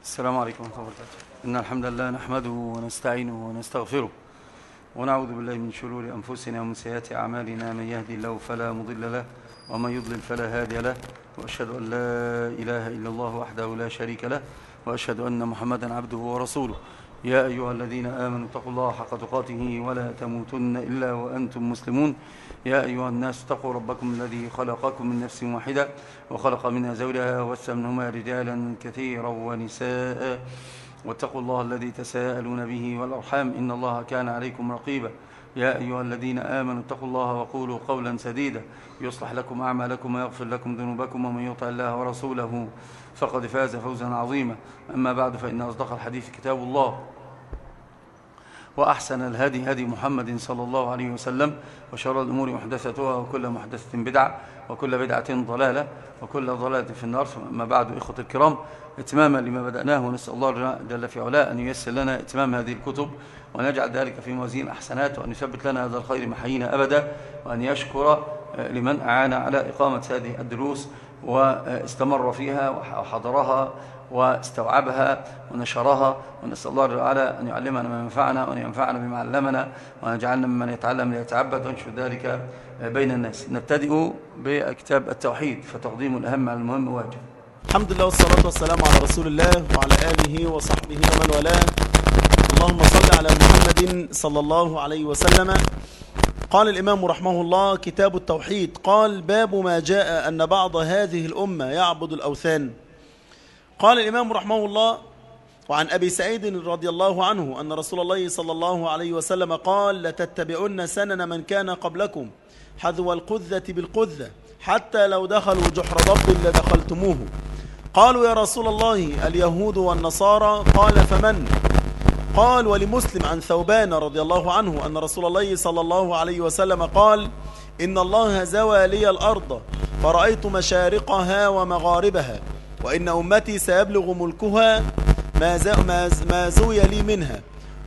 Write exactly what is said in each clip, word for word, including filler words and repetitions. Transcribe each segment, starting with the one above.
السلام عليكم ورحمة الله وبركاته. إن الحمد لله نحمده ونستعينه ونستغفره ونعوذ بالله من شرور أنفسنا ومن سيئات أعمالنا. من يهدي الله فلا مضل له ومن يضلل فلا هادي له، وأشهد أن لا إله إلا الله وحده لا شريك له، وأشهد أن محمدا عبده ورسوله. يا أيها الذين آمنوا اتقوا الله حق تقاته ولا تموتن إلا وأنتم مسلمون. يا أيها الناس اتقوا ربكم الذي خلقكم من نفس واحدة وخلق منها زوجها وبث منهما رجالا كثيرا ونساء، واتقوا الله الذي تساءلون به والأرحام إن الله كان عليكم رقيبا. يا أيها الذين آمنوا اتقوا الله وقولوا قولا سديدا يصلح لكم أعمالكم ويغفر لكم ذنوبكم، ومن يطع الله ورسوله فقد فاز فوزا عظيما. أما بعد، فإن أصدق الحديث كتاب الله، وأحسن الهدي هدي محمد صلى الله عليه وسلم، وشر الأمور محدثتها، وكل محدثة بدعة، وكل بدعة ضلالة، وكل ضلالة في النار. أما بعد، إخوة الكرام، اتماما لما بدأناه، ونسأل الله جل في علاه أن ييسر لنا اتمام هذه الكتب، وأن يجعل ذلك في موازين الحسنات، وأن يثبت لنا هذا الخير محيينا أبدا، وأن يشكر لمن أعان على إقامة هذه الدروس واستمر فيها وحضرها واستوعبها ونشرها. ونسأل الله تعالى أن يعلمنا ما ينفعنا، وأن ينفعنا بما علمنا، وأن يجعلنا ممن يتعلم ليتعبد، وينشر ذلك بين الناس. نبتدئ بكتاب التوحيد، فتقديم الأهم على المهم واجب. الحمد لله والصلاة والسلام على رسول الله وعلى آله وصحبه ومن والاه. اللهم صل على محمد صلى الله عليه وسلم. قال الإمام رحمه الله: كتاب التوحيد. قال: باب ما جاء أن بعض هذه الأمة يعبد الأوثان. قال الإمام رحمه الله: وعن أبي سعيد رضي الله عنه أن رسول الله صلى الله عليه وسلم قال: لتتبعن سنن من كان قبلكم حذو القذة بالقذة، حتى لو دخلوا جحر ضب لدخلتموه. قالوا: يا رسول الله اليهود والنصارى؟ قال: فمن؟ قال: ولمسلم عن ثوبان رضي الله عنه أن رسول الله صلى الله عليه وسلم قال: إن الله زوى لي الأرض فرأيت مشارقها ومغاربها، وإن أمتي سيبلغ ملكها ما زوي لي منها،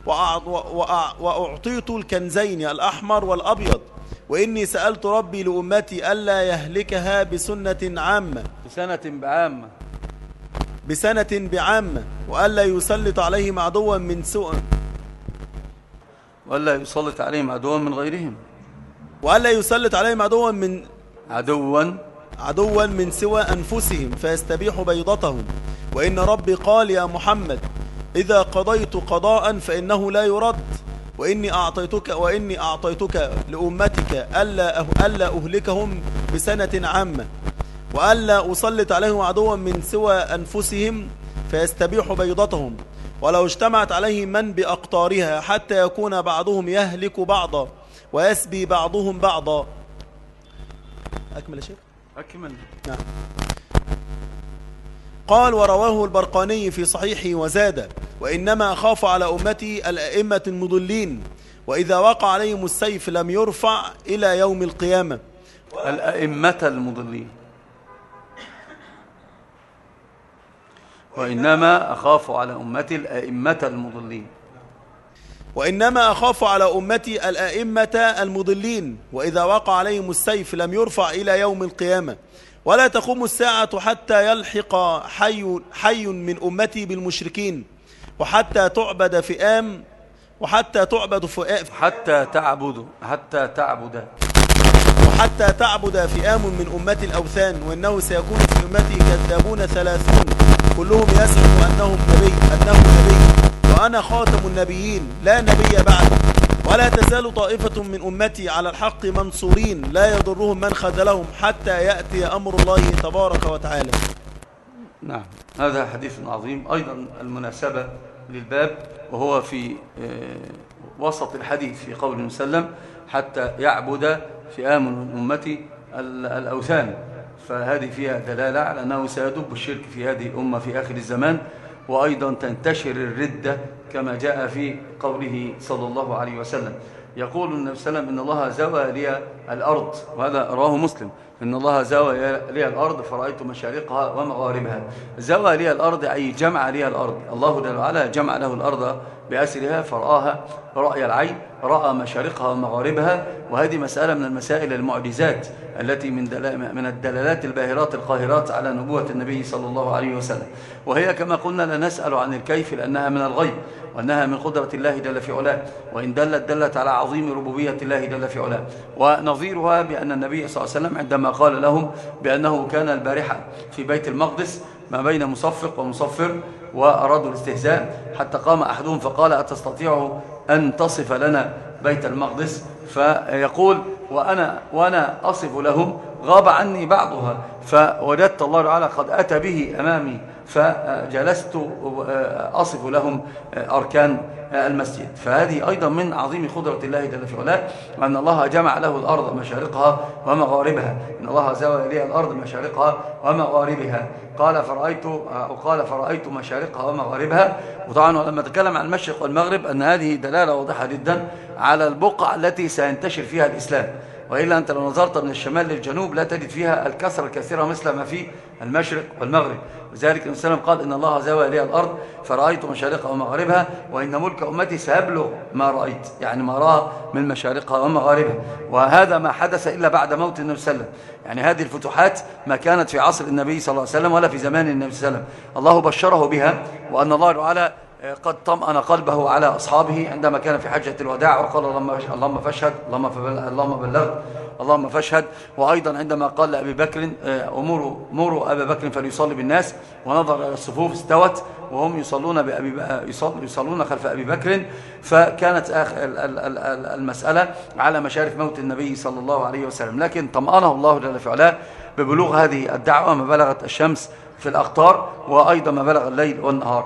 وأعطيت الكنزين الأحمر والأبيض، وإني سألت ربي لأمتي ألا يهلكها بسنة عامة بسنة بعامة بسنة بعامة وألا يسلط عليهم عدوا من سوء وألا يسلط عليهم عدوا من غيرهم وألا يسلط عليهم عدوا من عدوا عدوا من سوى أنفسهم فيستبيح بيضتهم. وإن ربي قال: يا محمد إذا قضيت قضاء فإنه لا يرد، وإني أعطيتك وإني أعطيتك لأمتك ألا ألا أهلكهم بسنة عامة، وألا أسلط عليهم عدوا من سوى أنفسهم فيستبيح بيضتهم، ولو اجتمعت عليهم من بأقطارها حتى يكون بعضهم يهلك بعضا ويسبي بعضهم بعضا. أكمل يا شيخ؟ أكمل. نعم. قال: ورواه البرقاني في صحيحه وزاد: وإنما أخاف على أمتي الأئمة المضلين، وإذا وقع عليهم السيف لم يرفع إلى يوم القيامة. الأئمة المضلين. وإنما أخاف على أمتي الأئمة المضلين. وإنما أخاف على أمتي الأئمة المضلين، وإذا وقع عليهم السيف لم يرفع إلى يوم القيامة. ولا تقوم الساعة حتى يلحق حي, حي من أمتي بالمشركين، وحتى تعبد فئام وحتى تعبد فئام حتى تعبد حتى تعبد وحتى تعبد فئام من أمتي الأوثان. وإنه سيكون في أمتي كذابون ثلاثون كلهم يزعم أنهم نبي أنه نبي وأنا خاتم النبيين لا نبي بعد. ولا تزال طائفة من أمتي على الحق منصورين لا يضرهم من خذلهم حتى يأتي أمر الله تبارك وتعالى. نعم، هذا حديث عظيم. أيضا المناسبة للباب، وهو في وسط الحديث في قول وسلم: حتى يعبد فئام من أمتي الأوثان. فهذه فيها دلالة على أنه سيدب الشرك في هذه الأمة في آخر الزمان، وأيضا تنتشر الردة كما جاء في قوله صلى الله عليه وسلم. يقول النبي صلى الله عليه وسلم: إن الله زوى لي الأرض، وهذا رواه مسلم، إن الله زوى لي الأرض فرأيت مشارقها ومغاربها. زوى لي الأرض أي جمع لي الأرض، الله جل وعلا جمع له الأرض بأسرها فرآها رأي العين، رأى مشارقها ومغاربها. وهذه مسألة من المسائل المعجزات التي من من الدلالات الباهرات القاهرات على نبوة النبي صلى الله عليه وسلم. وهي كما قلنا لا نسأل عن الكيف لأنها من الغيب، وأنها من قدرة الله جل في علاه، وإن دلت دلت على عظيم ربوبية الله جل في علاه. ونظيرها بأن النبي صلى الله عليه وسلم عندما قال لهم بأنه كان البارحة في بيت المقدس ما بين مصفق ومصفر وأرادوا الاستهزاء، حتى قام أحدهم فقال أتستطيع أن تصف لنا بيت المقدس؟ فيقول وأنا, وأنا أصف لهم غاب عني بعضها، فوجدت الله تعالى قد أتى به أمامي فجلست أصف لهم أركان المسجد. فهذه أيضا من عظيم قدرة الله جل في علاه، وأن الله جمع له الأرض مشارقها ومغاربها. إن الله زوى لي الأرض مشارقها ومغاربها. قال فرأيت وقال فرأيت مشارقها ومغاربها. وطبعا لما نتكلم عن المشرق والمغرب أن هذه دلالة واضحة جدا على البقعة التي سينتشر فيها الإسلام، وإلا أنت لو نظرت من الشمال للجنوب لا تجد فيها الكثرة الكثيرة مثل ما في المشرق والمغرب. لذلك النبي صلى الله عليه وسلم قال إن الله زوى لي الأرض فرأيت مشارقها ومغاربها وإن ملك أمتي سيبلغ ما رأيت، يعني ما رأى من مشارقها ومغاربها. وهذا ما حدث إلا بعد موت النبي صلى الله عليه وسلم، يعني هذه الفتوحات ما كانت في عصر النبي صلى الله عليه وسلم ولا في زمان النبي صلى الله عليه وسلم. الله بشره بها، وأن الله تعالى قد طمأن قلبه على أصحابه عندما كان في حجة الوداع وقال اللهم فاشهد اللهم بلغت اللهم فاشهد. وأيضا عندما قال لأبي بكر أمروا مروا أبا بكر فليصلي بالناس، ونظر إلى الصفوف استوت وهم يصلون بأبي يصلون خلف أبي بكر. فكانت المسألة على مشارف موت النبي صلى الله عليه وسلم، لكن طمأنه الله جل في علاه ببلوغ هذه الدعوة ما بلغت الشمس في الأقطار، وأيضا ما بلغ الليل والنهار.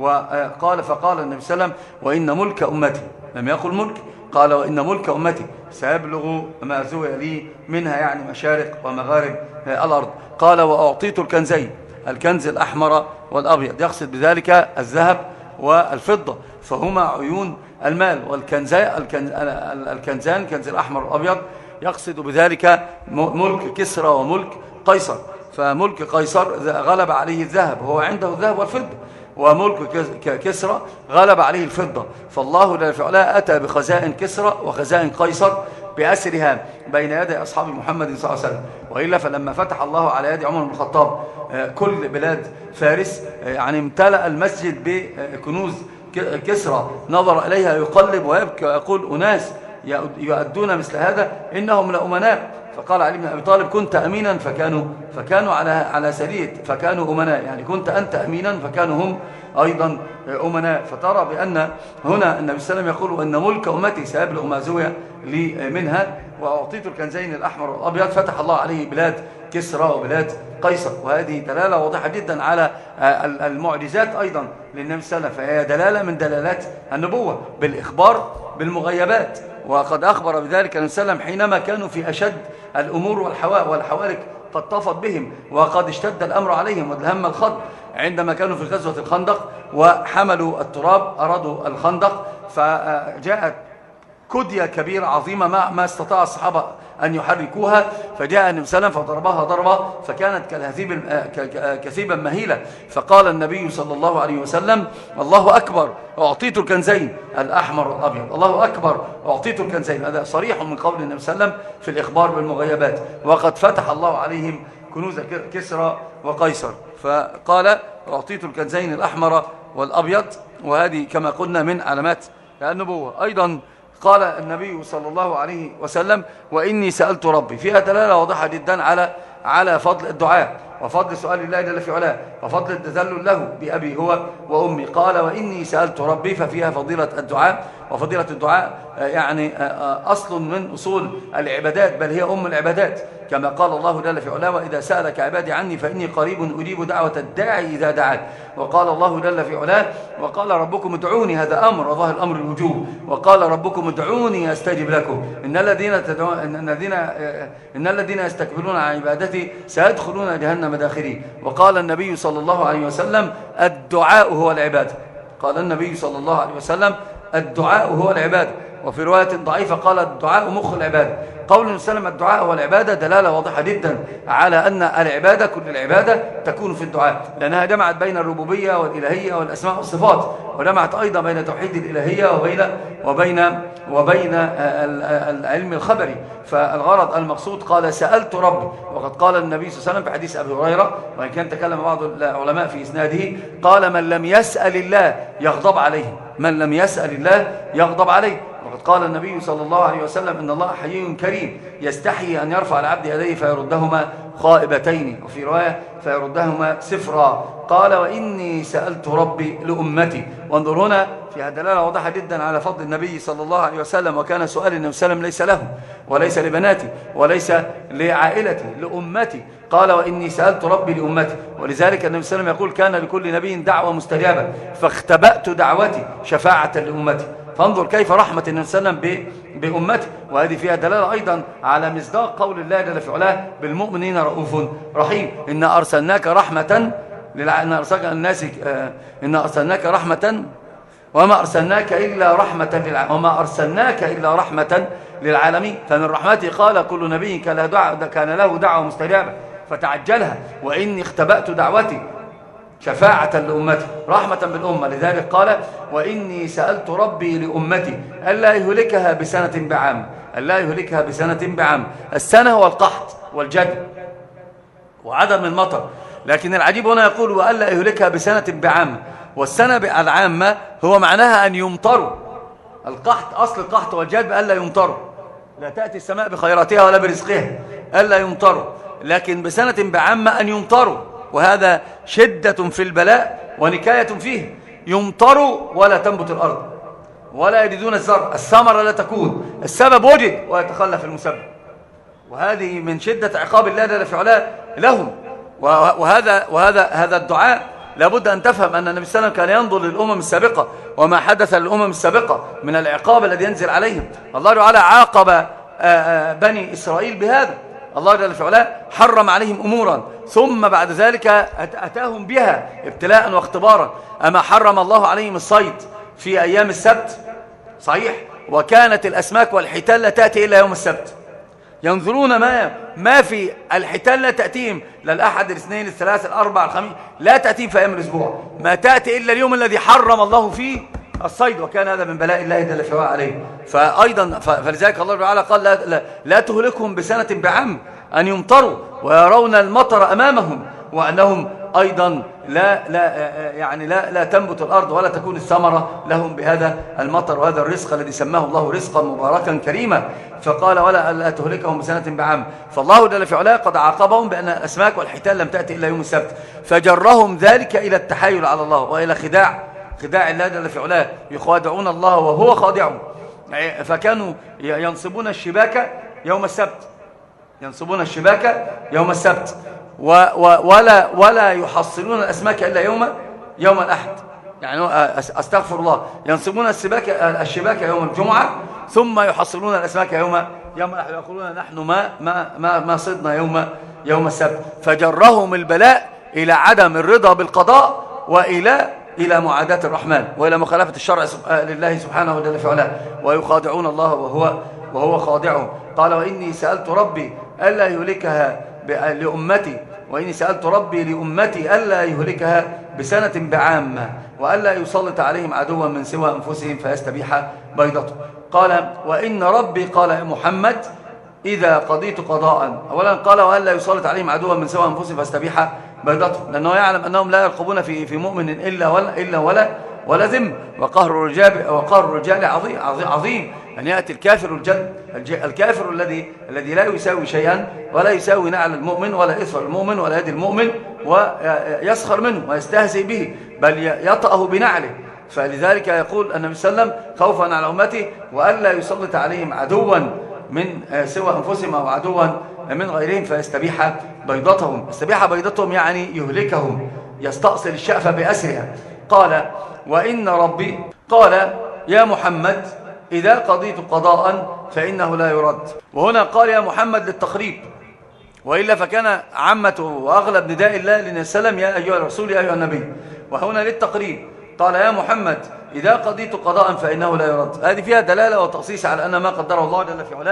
وقال فقال النبي صلى الله عليه وسلم وإن ملك أمتي، لم يقل ملك، قال وإن ملك أمتي سيبلغ ما زوي لي منها، يعني مشارق ومغارب الأرض. قال وأعطيت الكنزين، الكنز الأحمر والأبيض، يقصد بذلك الذهب والفضة، فهما عيون المال. والكنزان الكنزان الكنز الأحمر والأبيض يقصد بذلك ملك كسرى وملك قيصر. فملك قيصر غلب عليه الذهب، هو عنده الذهب والفضة، وملك كسرى غلب عليه الفضة. فالله جل وعلا أتى بخزائن كسرى وخزائن قيصر بأسرها بين يدي أصحاب محمد صلى الله عليه وسلم. وإلا فلما فتح الله على يد عمر بن الخطاب كل بلاد فارس، يعني امتلأ المسجد بكنوز كسرى، نظر إليها يقلب ويبكي ويقول أناس يؤدون مثل هذا إنهم لأمناء. فقال علي بن أبي طالب كنت أمينا فكانوا فكانوا على على سرية فكانوا أمناء، يعني كنت أنت أمينا فكانوا هم أيضا أمناء. فترى بأن هنا النبي صلى الله عليه وسلم يقول أن ملك أمتي سيبلغ ما زوي لي منها، وأعطيت الكنزين الأحمر والأبيض. فتح الله عليه بلاد كسرى وبلاد قيصر، وهذه دلالة واضحة جدا على المعجزات أيضا للنبي صلى الله عليه وسلم، فهي دلالة من دلالات النبوة بالإخبار بالمغيبات. وقد أخبر بذلك النبي صلى الله عليه وسلم حينما كانوا في أشد الأمور والحوارك قد طفت بهم وقد اشتد الأمر عليهم والهم الخض، عندما كانوا في غزوة الخندق وحملوا التراب أرادوا الخندق، فجاءت كدية كبيرة عظيمة ما ما استطاع الصحابة أن يحركوها، فجاء النبي صلى الله عليه وسلم فضربها ضربة فكانت كالهذيب كثيبا مهيلة. فقال النبي صلى الله عليه وسلم الله أكبر أعطيت الكنزين الأحمر والأبيض، الله أكبر أعطيت الكنزين. هذا صريح من قول النبي صلى الله عليه وسلم في الإخبار بالمغيبات، وقد فتح الله عليهم كنوز كسرى وقيصر. فقال أعطيت الكنزين الأحمر والأبيض، وهذه كما قلنا من علامات النبوة. أيضا قال النبي صلى الله عليه وسلم وإني سألت ربي، فيها دلالة واضحة جدا على على فضل الدعاء وفضل سؤال الله جل في علاه وفضل التذلل له بأبي هو وأمي. قال وإني سألت ربي، ففيها فضيلة الدعاء، وفضيلة الدعاء يعني أصل من أصول العبادات، بل هي أم العبادات، كما قال الله جل في علاه وإذا سألك عبادي عني فإني قريب أجيب دعوة الداعي إذا دعان. وقال الله جل في علاه وقال ربكم ادعوني، هذا أمر وظاهر الأمر الوجوب، وقال ربكم ادعوني أستجب لكم إن الذين تدعون إن الذين إن الذين يستكبرون عن عبادتي سيدخلون جهنم داخرين. وقال النبي صلى الله عليه وسلم الدعاء هو العبادة، قال النبي صلى الله عليه وسلم الدعاء هو العبادة. وفي رواية ضعيفة قال الدعاء مخ العبادة. قول النبي صلى الله عليه وسلم الدعاء هو العبادة دلالة واضحة جدا على أن العبادة كل العبادة تكون في الدعاء، لأنها جمعت بين الربوبية والإلهية والأسماء والصفات، وجمعت أيضا بين توحيد الإلهية وبين وبين وبين العلم الخبري. فالغرض المقصود قال سألت ربي، وقد قال النبي صلى الله عليه وسلم في حديث أبي هريرة وإن كان تكلم بعض العلماء في إسناده، قال من لم يسأل الله يغضب عليه، من لم يسأل الله يغضب عليه. وقد قال النبي صلى الله عليه وسلم إن الله حيي كريم يستحي أن يرفع العبد يديه فيردهما خائبتين، وفي رواية فيردهما صفرا. قال وإني سألت ربي لأمتي. وانظر هنا فيها دلالة واضحة جدا على فضل النبي صلى الله عليه وسلم، وكان سؤال النبي صلى الله عليه وسلم ليس له وليس لبناتي وليس لعائلتي، لأمتي. قال وإني سألت ربي لأمتي. ولذلك النبي صلى الله عليه وسلم يقول كان لكل نبي دعوة مستجابة فاختبأت دعوتي شفاعة لأمتي. فانظر كيف رحمة النبي صلى الله عليه وسلم بأمته، وهذه فيها دلالة أيضا على مصداق قول الله جل في علاه بالمؤمنين رؤوف رحيم. إن أرسلناك رحمة إن أرسلناك الناس إن أرسلناك رحمة وما أرسلناك إلا رحمة للع... وما أرسلناك إلا رحمة للعالمين. فمن رحمته قال كل نبي كان له دعوة مستجابة فتعجلها، وإني اختبأت دعوتي شفاعة لأمتي، رحمة بالأمة. لذلك قال وإني سألت ربي لأمتي ألا يهلكها بسنة بعام، ألا يهلكها بسنة بعام. السنة هو القحط والجد وعدم المطر، لكن العجيب هنا يقول وألا يهلكها بسنة بعام، والسنة العامة هو معناها أن يمطروا. القحط أصل القحط والجد ألا يمطروا، لا تأتي السماء بخيراتها ولا برزقها، ألا يمطروا. لكن بسنة بعامة أن يمطروا، وهذا شدة في البلاء ونكاية فيه. يمطروا ولا تنبت الأرض ولا يجدون الزرع، الثمرة لا تكون، السبب وجد ويتخلف المسبب، وهذه من شدة عقاب الله جل في علاه لهم. وهذا وهذا هذا الدعاء لابد أن تفهم أن النبي صلى الله عليه وسلم كان ينظر للأمم السابقة وما حدث للأمم السابقة من العقاب الذي ينزل عليهم. الله تعالى عاقب بني إسرائيل بهذا، الله جل في علاه حرم عليهم أمورا ثم بعد ذلك أتاهم بها ابتلاء واختبارا. أما حرم الله عليهم الصيد في أيام السبت، صحيح، وكانت الأسماك والحيتان لا تأتي إلا يوم السبت. ينظرون ما ما في الحيتان لا تأتيهم لا الأحد الاثنين الثلاث الأربع الخميس، لا تأتيهم في أيام الأسبوع، ما تأتي إلا اليوم الذي حرم الله فيه الصيد، وكان هذا من بلاء الله جل في عليه. فأيضا فلذلك الله تعالى قال لا, لا, لا تهلكهم بسنة بعام، أن يمطروا ويرون المطر أمامهم، وأنهم أيضا لا لا يعني لا لا تنبت الأرض ولا تكون الثمرة لهم بهذا المطر وهذا الرزق الذي سماه الله رزقا مباركا كريما. فقال ولا لا تهلكهم بسنة بعام. فالله جل في علاه قد عاقبهم بأن الأسماك والحيتان لم تأتي إلا يوم السبت، فجرهم ذلك إلى التحايل على الله وإلى خداع خداع الله جل في علاه، يخادعون الله وهو خادعهم. فكانوا ينصبون الشباك يوم السبت، ينصبون الشباك يوم السبت و و ولا ولا يحصلون الأسماك إلا يوم يوم الأحد. يعني أستغفر الله، ينصبون الشباك الشباك يوم الجمعة ثم يحصلون الأسماك يوم يوم الأحد، يقولون نحن ما ما ما, ما صدنا يوم يوم السبت. فجرهم البلاء إلى عدم الرضا بالقضاء وإلى إلى معاداة الرحمن وإلى مخالفة الشرع لله سبحانه وتعالى في علاه، ويخادعون الله وهو وهو خادعهم. قال وإني سألت ربي ألا يهلكها لأمتي وإني سألت ربي لأمتي ألا يهلكها بسنة بعامة وألا يسلط عليهم عدوا من سوى أنفسهم فيستبيح بيضته. قال وإن ربي قال يا محمد إذا قضيت قضاء، أولا قال وألا يسلط عليهم عدوا من سوى أنفسهم فيستبيح بيضته، لأنه يعلم أنهم لا يرقبون في في مؤمن إلا ولا إلا ولا ولا ذم. وقهر الرجال وقهر الرجال عظيم عظيم أن يأتي الكافر الجد الكافر الذي الذي لا يساوي شيئا ولا يساوي نعل المؤمن ولا إثر المؤمن ولا يد المؤمن ويسخر منه ويستهزئ به بل يطأه بنعله. فلذلك يقول النبي صلى الله عليه وسلم خوفا على أمته وألا يسلط عليهم عدوا من سوى أنفسهم أو عدوا من غيرهم فيستبيح بيضتهم. يستبيح بيضتهم يعني يهلكهم، يستأصل الشأف بأسرها. قال وإن ربي قال يا محمد إذا قضيت قضاء فإنه لا يرد. وهنا قال يا محمد للتقريب، وإلا فكان عامته وأغلب نداء الله للنبي صلى الله عليه وسلم يا أيها الرسول يا أيها النبي، وهنا للتقريب قال يا محمد إذا قضيت قضاء فإنه لا يرد. هذه فيها دلالة وتخصيص على أن ما قدره الله جل في علاه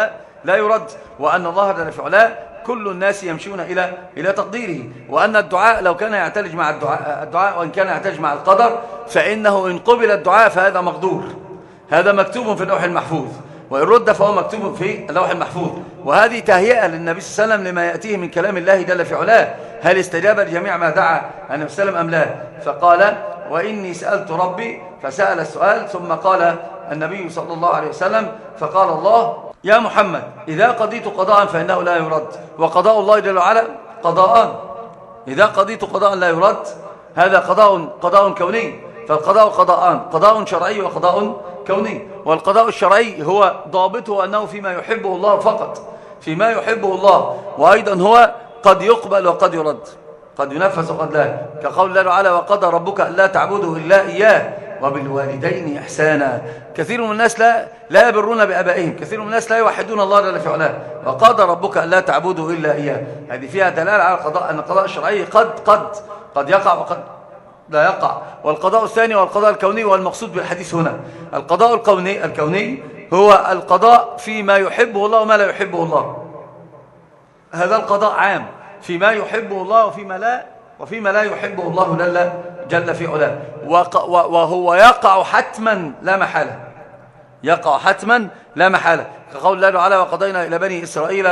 لا يرد، وأن الله جل في علاه كل الناس يمشون إلى إلى تقديره، وأن الدعاء لو كان يعتلج مع الدعاء, الدعاء وإن كان يعتلج مع القدر فإنه إن قبل الدعاء فهذا مقدور، هذا مكتوب في اللوح المحفوظ، وإن رد فهو مكتوب في اللوح المحفوظ. وهذه تهيئة للنبي صلى الله عليه وسلم لما يأتيه من كلام الله جل في علاه، هل استجاب لجميع ما دعا النبي صلى الله عليه وسلم أم لا؟ فقال وإني سألت ربي فسأل السؤال، ثم قال النبي صلى الله عليه وسلم فقال الله يا محمد إذا قضيت قضاء فإنه لا يرد، وقضاء الله جل وعلا قضاء، إذا قضيت قضاء لا يرد، هذا قضاء قضاء كوني، فالقضاء قضاءان، قضاء شرعي وقضاء كوني. والقضاء الشرعي هو ضابطه أنه فيما يحبه الله فقط، فيما يحبه الله، وأيضا هو قد يقبل وقد يرد، قد ينفذ وقد لا، كقول الله تعالى وقضى ربك ألا تعبدوا إلا إياه وبالوالدين إحسانا. كثير من الناس لا لا يبرون بآبائهم، كثير من الناس لا يوحدون الله جل في علاه، وقضى ربك ألا تعبدوا إلا إياه، هذه فيها دلالة على القضاء، أن القضاء الشرعي قد قد قد يقع وقد لا يقع. والقضاء الثاني والقضاء الكوني، والمقصود بالحديث هنا القضاء الكوني الكوني هو القضاء فيما يحبه الله وما لا يحبه الله، هذا القضاء عام فيما يحبه الله وفيما لا وفيما لا يحبه الله جل جل في علاه، وهو يقع حتما لا محالة، يقع حتما لا محالة، كقول الله تعالى وقضينا إلى بني إسرائيل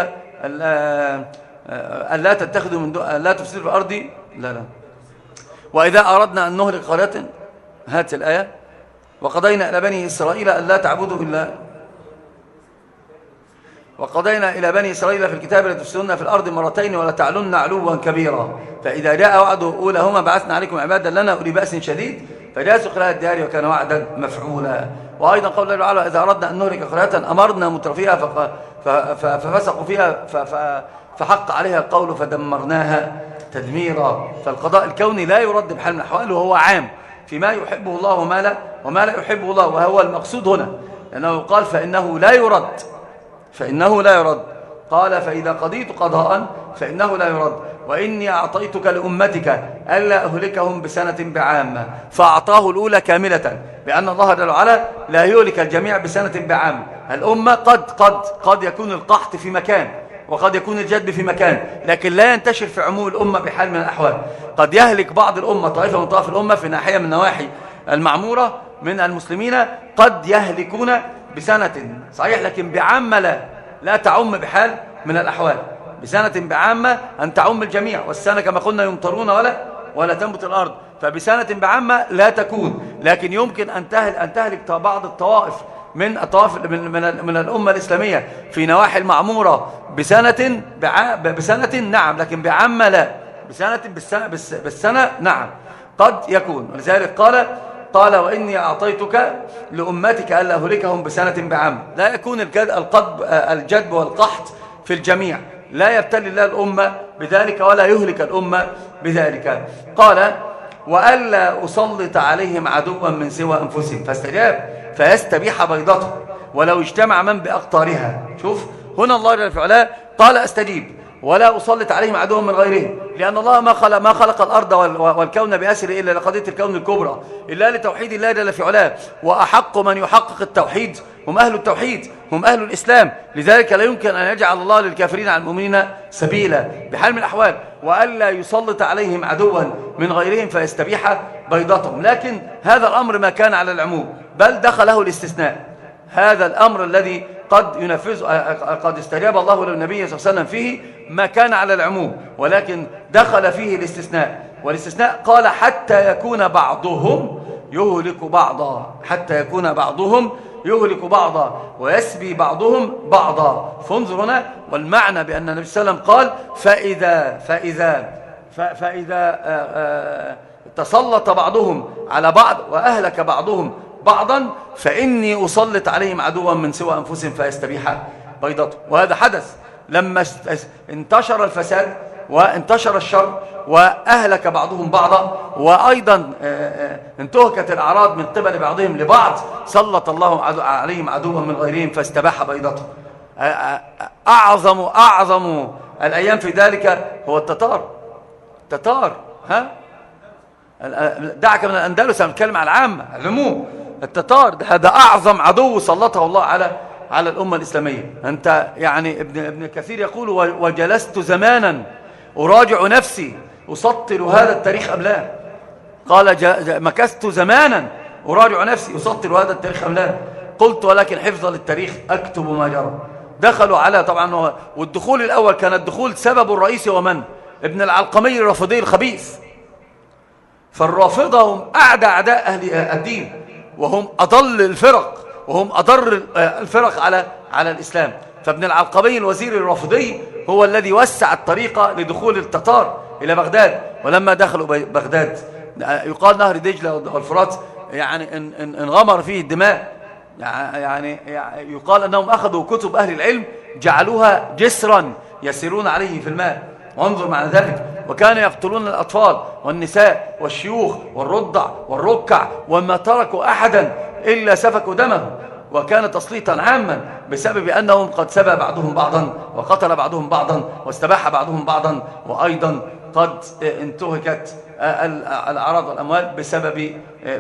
ألا تتخذوا من لا تفسدوا في الأرض لا لا وإذا أردنا أن نهلك قرية، هات الآية وقضينا إلى بني إسرائيل ألا تعبدوا إلا وقضينا إلى بني إسرائيل في الكتاب لتفسدن في الأرض مرتين ولتعلن علوا كبيرا فإذا جاء وعد أولاهما بعثنا عليكم عبادا لنا أولي بأس شديد فجاسوا خلال الديار وكان وعدا مفعولا. وأيضا قول الله تعالى إذا أردنا أن نهلك قرية أمرنا مترفيها ففسقوا فيها فحق عليها القول فدمرناها تدميرا. فالقضاء الكوني لا يرد بحال من الأحوال، وهو عام فيما يحبه الله وما لا وما لا يحبه الله، وهو المقصود هنا لأنه قال فإنه لا يرد، فإنه لا يرد. قال فإذا قضيت قضاء فإنه لا يرد. وإني أعطيتك لأمتك ألا أهلكهم بسنة بعامة، فأعطاه الأولى كاملة بأن الله جل وعلا لا يهلك الجميع بسنة بعامة. الأمة قد قد قد يكون القحط في مكان وقد يكون الجدب في مكان، لكن لا ينتشر في عموم الأمة بحال من الأحوال. قد يهلك بعض الأمة طائفة من طوائف الأمة في ناحية من نواحي المعمورة من المسلمين، قد يهلكون بسنة صحيح، لكن بعامة لا لا تعم بحال من الأحوال. بسنة بعامة أن تعم الجميع، والسنة كما قلنا يمطرون ولا ولا تنبت الأرض، فبسنة بعامة لا تكون، لكن يمكن أن تهلك أن تهلك بعض الطوائف من الطوائف من من, من الأمة الإسلامية في نواحي المعمورة بسنة بسنة نعم، لكن بعامة لا. بسنة بالسنة, بالسنة نعم قد يكون. ولذلك قال قال وإني أعطيتك لأمتك ألا أهلكهم بسنة بعامة. لا يكون القضب الجدب والقحط في الجميع، لا يبتلي الله الأمة بذلك ولا يهلك الأمة بذلك. قال وألا أسلط عليهم عدوا من سوى أنفسهم فاستجاب فيستبيح بيضته ولو اجتمع من بأقطارها. شوف هنا الله جل في علاه قال أستجيب ولا أسلط عليهم عدوا من غيرهم، لأن الله ما خلق, ما خلق الأرض والكون بأسره إلا لقضية الكون الكبرى، إلا لتوحيد الله جل في علاه. وأحق من يحقق التوحيد هم أهل التوحيد، هم أهل الإسلام. لذلك لا يمكن أن يجعل الله للكافرين على المؤمنين سبيلا بحال من الأحوال. وألا يسلط عليهم عدوا من غيرهم فيستبيح بيضتهم. لكن هذا الأمر ما كان على العموم، بل دخله الاستثناء. هذا الأمر الذي قد ينفذ قد استجاب الله للنبي صلى الله عليه وسلم فيه ما كان على العموم، ولكن دخل فيه الاستثناء. والاستثناء قال حتى يكون بعضهم يهلك بعضا، حتى يكون بعضهم يهلك بعضا ويسبي بعضهم بعضا. فانظر هنا، والمعنى بأن النبي صلى الله عليه وسلم قال فإذا فإذا فإذا تسلط بعضهم على بعض وأهلك بعضهم بعضا فإني أسلط عليهم عدوا من سوى أنفسهم فيستبيح بيضته. وهذا حدث لما انتشر الفساد وانتشر الشر وأهلك بعضهم بعضا، وأيضا انتهكت الأعراض من قبل بعضهم لبعض، سلط الله عليهم عدوا من غيرهم فاستباح بيضته. أعظم أعظم الأيام في ذلك هو التتار. التتار ها دعك من الأندلس، أنا بتكلم على العامة العموم. التتار هذا أعظم عدو سلطه الله على على الأمة الإسلامية. أنت يعني ابن, ابن كثير يقول وجلست زمانا أراجع نفسي أسطر هذا التاريخ أم لا. قال مكثت زمانا أراجع نفسي أسطر هذا التاريخ أم لا. قلت ولكن حفظا للتاريخ أكتب ما جرى. دخلوا على طبعا، والدخول الأول كان الدخول سبب الرئيسي ومن؟ ابن العلقمي الرافضي الخبيث. فالرافضة هم أعدى أعداء أهل الدين، وهم أضل الفرق، وهم أضر الفرق على على الإسلام. فابن العلقمي الوزير الرافضي هو الذي وسع الطريقة لدخول التتار إلى بغداد. ولما دخلوا بغداد يقال نهر دجلة والفرات يعني انغمر فيه الدماء، يعني يقال أنهم أخذوا كتب أهل العلم جعلوها جسرا يسيرون عليه في الماء، وانظر معنى ذلك. وكانوا يقتلون الأطفال والنساء والشيوخ والرضع والركع، وما تركوا أحدا إلا سفكوا دمه. وكان تسليطا عاما بسبب أنهم قد سبى بعضهم بعضا وقتل بعضهم بعضا واستباح بعضهم بعضا، وأيضا قد انتهكت الأعراض والأموال بسبب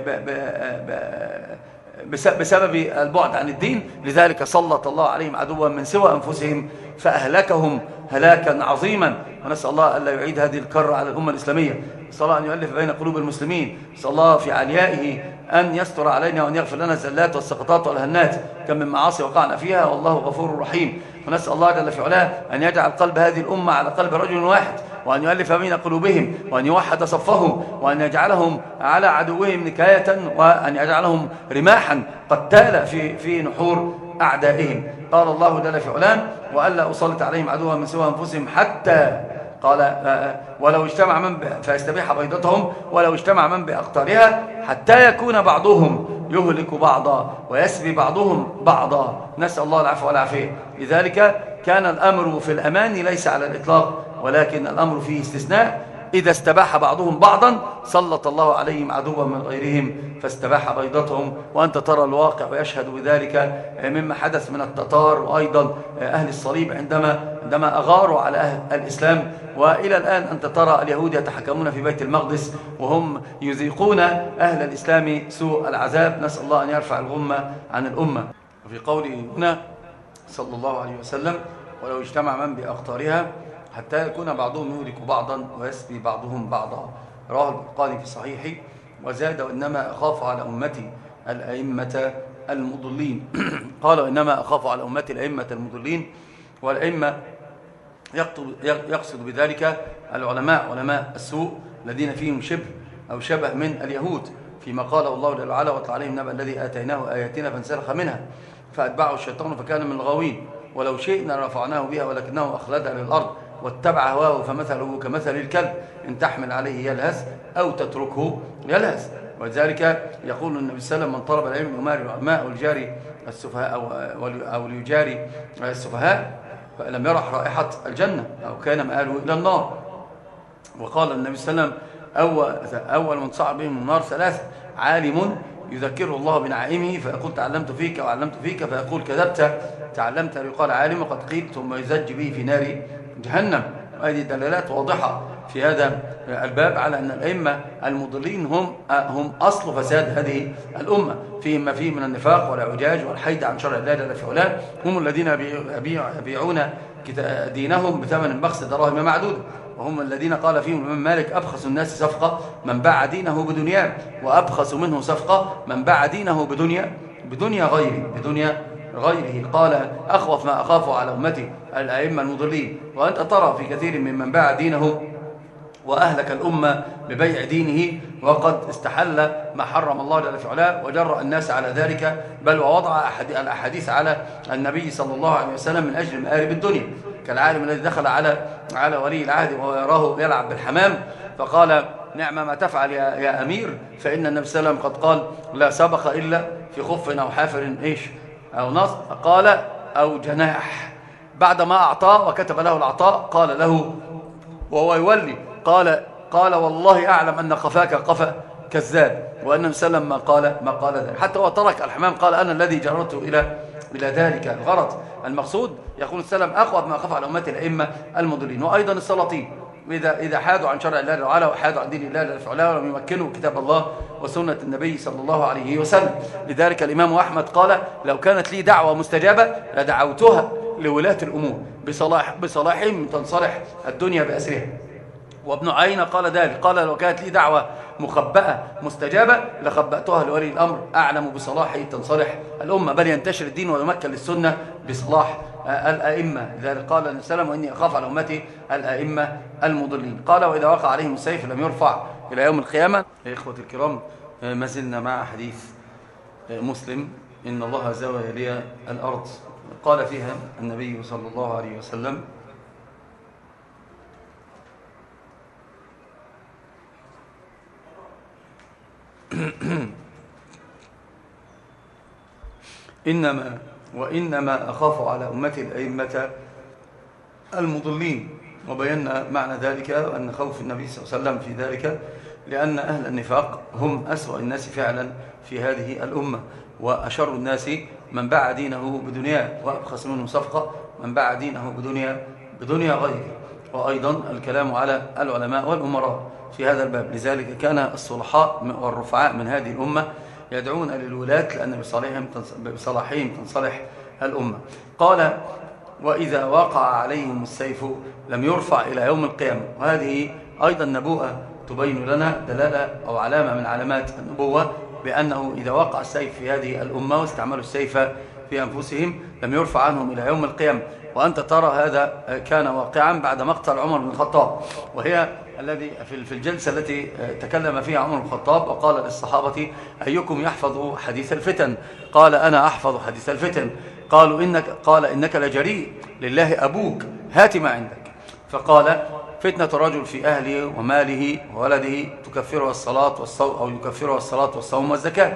بسبب البعد عن الدين. لذلك سلط الله عليهم عدوا من سوى أنفسهم فأهلكهم هلاكا عظيما. ونسأل الله ألا يعيد هذه الكرة على الأمة الإسلامية. نسأل الله أن يؤلف بين قلوب المسلمين. نسأل الله في عليائه أن يستر علينا وأن يغفر لنا الزلات والسقطات والهنات، كم من معاصي وقعنا فيها والله غفور رحيم. ونسأل الله جل في علاه أن يجعل قلب هذه الأمة على قلب رجل واحد، وأن يؤلف بين قلوبهم، وأن يوحد صفهم، وأن يجعلهم على عدوهم نكاية، وأن يجعلهم رماحا قتالا في في نحور أعدائهم. قال الله جل في علاه وألا أسلط عليهم عدوا من سوى أنفسهم حتى قال ولو اجتمع من فيستبيح بيضتهم ولو اجتمع من بأقطارها حتى يكون بعضهم يهلك بعضا ويسبي بعضهم بعضا. نسأل الله العفو والعافية. لذلك كان الأمر في الأمان ليس على الإطلاق، ولكن الأمر فيه استثناء. إذا استباح بعضهم بعضا سلط الله عليهم عدوا من غيرهم فاستباح بيضتهم. وأنت ترى الواقع ويشهد بذلك مما حدث من التتار وأيضا أهل الصليب عندما عندما أغاروا على أهل الإسلام. وإلى الآن أنت ترى اليهود يتحكمون في بيت المقدس وهم يذيقون أهل الإسلام سوء العذاب. نسأل الله أن يرفع الغمة عن الأمة. وفي قوله هنا صلى الله عليه وسلم ولو اجتمع من بأقطارها حتى يكون بعضهم يهلك بعضا ويسبي بعضهم بعضا. رواه البخاري في صحيحه. وزاد وإنما أخاف على أمتي الأئمة المضلين. قال وإنما أخاف على أمتي الأئمة المضلين. والأئمة يقصد بذلك العلماء، علماء السوء الذين فيهم شبه أو شبه من اليهود، فيما قال الله جل وعلا واتل عليهم نبأ الذي آتيناه آياتنا فانسلخ منها فأتبعه الشيطان فكان من الغاوين. ولو شئنا رفعناه بها ولكنه أخلد للأرض واتبع هواه فمثله كمثل الكلب إن تحمل عليه يلهث أو تتركه يلهث. ولذلك يقول النبي صلى الله عليه وسلم من طلب العلم يماري العلماء والجاري السفهاء أو, أو ليجاري السفهاء فلم يرح رائحة الجنة أو كان مآله إلى النار. وقال النبي صلى الله عليه وسلم أول, أول من صعد بهم النار ثلاثة: عالم يذكره الله بنعائمه فيقول تعلمت فيك وعلمت فيك فيقول كذبت تعلمت ليقال عالم وقد قيل ثم يزج به في نار جهنم. وهذه دلالات واضحة في هذا الباب على أن الأئمة المضلين هم هم أصل فساد هذه الأمة، فيهم ما فيه من النفاق والعجاج والحيد عن شرع الله جل في علاه. هم الذين يبيعون دينهم بثمن بخس دراهم معدودة، وهم الذين قال فيهم الإمام مالك أبخس الناس صفقة من باع دينه بدنياه، وأبخس منه صفقة من باع دينه بدنيا بدنيا غيره بدنيا غيره. قال أخوف ما أخاف على أمتي الأئمة المضلين. وأنت ترى في كثير ممن باع دينه وأهلك الأمة ببيع دينه وقد استحل ما حرم الله جل في علاه وجرأ الناس على ذلك، بل ووضع الأحاديث على النبي صلى الله عليه وسلم من أجل مآرب الدنيا، كالعالم الذي دخل على على ولي العهد ويراه يلعب بالحمام فقال نعم ما تفعل يا, يا أمير، فإن النبي صلى الله عليه وسلم قد قال لا سبق إلا في خف أو حافر إيش أو نص، قال أو جناح. بعد ما أعطاه وكتب له العطاء قال له وهو يولي قال قال والله أعلم أن قفاك قفا كذاب، وأن النبي صلى الله عليه وسلم ما قال ما قال ذلك حتى هو ترك الحمام قال أنا الذي جررته إلى إلى ذلك الغرض. المقصود يقول السلام أخوف ما أخاف على أمتي الأئمة المضلين. وأيضا السلاطين إذا إذا حادوا عن شرع الله تعالى وحادوا عن دين الله تعالى ولم يمكنوا كتاب الله وسنة النبي صلى الله عليه وسلم. لذلك الإمام أحمد قال: لو كانت لي دعوة مستجابة لدعوتها لولاة الأمور بصلاح بصلاحهم تنصلح الدنيا بأسرها. وابن عيينة قال ذلك، قال: لو كانت لي دعوة مخبأة مستجابة لخبأتها لولي الأمر أعلم بصلاحه تنصلح الأمة، بل ينتشر الدين ويمكن للسنة بصلاح الأئمة. لذلك قال النبي صلى الله عليه وسلم: وإني أخاف على أمتي الأئمة المضلين. قال: وإذا وقع عليهم السيف لم يرفع إلى يوم القيامة. يا إخوة الكرام، ما زلنا مع حديث مسلم: إن الله زوى لي الأرض. قال فيها النبي صلى الله عليه وسلم: إنما وإنما أخاف على أمتي الأئمة المضلين. وبينا معنى ذلك أن خوف النبي صلى الله عليه وسلم في ذلك لأن أهل النفاق هم أسوأ الناس فعلا في هذه الأمة، وأشر الناس من باع دينه بدنياه، وأبخس منه صفقة من باع دينه بدنيا بدنيا غيره. وأيضا الكلام على العلماء والأمراء في هذا الباب. لذلك كان الصلحاء والرفعاء من هذه الأمة يدعون للولاة لأن بصلاحهم بصلاحهم تنصلح الأمة. قال: وإذا وقع عليهم السيف لم يرفع إلى يوم القيامة. وهذه أيضا نبوءة تبين لنا دلالة أو علامة من علامات النبوة بأنه إذا وقع السيف في هذه الأمة واستعملوا السيف في أنفسهم لم يرفع عنهم إلى يوم القيامة. وأنت ترى هذا كان واقعا بعد مقتل عمر بن الخطاب، وهي الذي في الجلسة التي تكلم فيها عمر بن الخطاب وقال للصحابة: أيكم يحفظ حديث الفتن؟ قال: أنا أحفظ حديث الفتن. قالوا: إنك قال إنك لجريء، لله أبوك، هات ما عندك. فقال: فتنة الرجل في أهله وماله وولده تكفرها الصلاة والصوم أو يكفرها الصلاة والصوم والزكاة.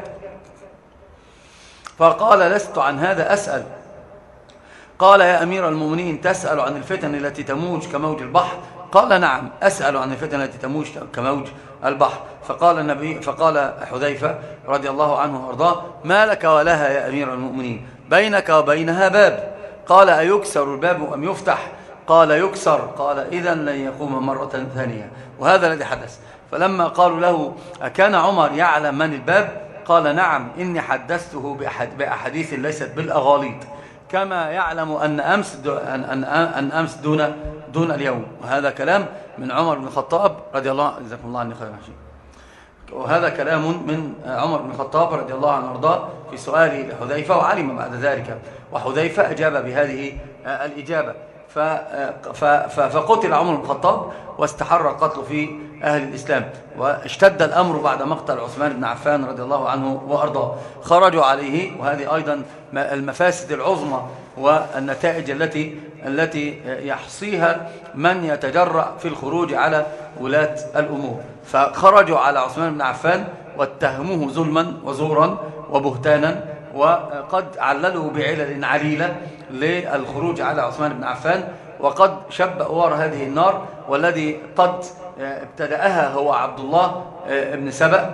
فقال: لست عن هذا أسأل. قال: يا أمير المؤمنين، تسأل عن الفتن التي تموج كموج البحر؟ قال: نعم، أسأل عن الفتن التي تموج كموج البحر. فقال النبي فقال حذيفة رضي الله عنه وارضاه: ما لك ولها يا أمير المؤمنين؟ بينك وبينها باب. قال: أيكسر الباب أم يفتح؟ قال: يكسر. قال: إذن لن يقوم مرة ثانية. وهذا الذي حدث. فلما قالوا له: أكان عمر يعلم من الباب؟ قال: نعم، إني حدثته بأحد بأحاديث ليست بالأغاليط، كما يعلم أن أمس أن أن أن أمس دون دون اليوم. وهذا كلام من عمر بن الخطاب رضي الله عنه. جزاكم الله عني خيرا. وهذا كلام من عمر بن الخطاب رضي الله عنه وارضاه في سؤاله لحذيفة، وعلم بعد ذلك، وحذيفة أجاب بهذه الإجابة. فقتل عمر بن الخطاب واستحر القتل في أهل الإسلام، واشتد الأمر بعد مقتل عثمان بن عفان رضي الله عنه وأرضاه. خرجوا عليه، وهذه أيضا المفاسد العظمى والنتائج التي التي يحصيها من يتجرأ في الخروج على ولاة الأمور. فخرجوا على عثمان بن عفان واتهموه ظلما وزورا وبهتانا، وقد عللوا بعلل عليلة للخروج على عثمان بن عفان، وقد شب أوار هذه النار، والذي قد ابتدأها هو عبد الله بن سبأ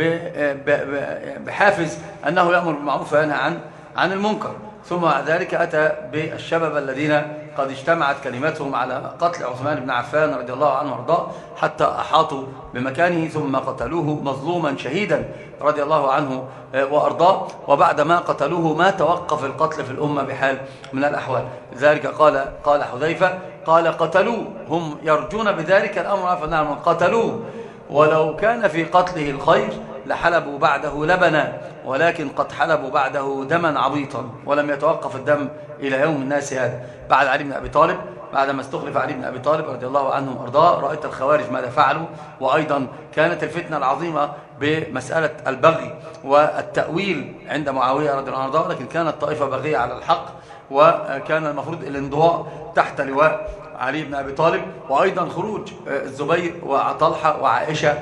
بحافز أنه يأمر بالمعروف وينهى عن عن المنكر. ثم بعد ذلك أتى بالشباب الذين قد اجتمعت كلمتهم على قتل عثمان بن عفان رضي الله عنه وارضاه حتى أحاطوا بمكانه، ثم قتلوه مظلوما شهيدا رضي الله عنه وأرضاه. وبعدما قتلوه ما توقف القتل في الأمة بحال من الأحوال. لذلك قال قال حذيفة قال: قتلوه، هم يرجون بذلك الأمر، فنعم قتلوه، ولو كان في قتله الخير لحلبوا بعده لبنا، ولكن قد حلبوا بعده دما عبيطا، ولم يتوقف الدم إلى يوم الناس هذا. بعد علي بن أبي طالب، بعدما استخلف علي بن أبي طالب رضي الله عنه وأرضاه، رأيت الخوارج ماذا فعلوا. وأيضا كانت الفتنة العظيمة بمسألة البغي والتأويل عند معاوية رضي الله عنه وأرضاه، لكن كانت طائفة بغية على الحق، وكان المفروض الانضواء تحت لواء علي بن أبي طالب. وأيضا خروج الزبير وطلحة وعائشة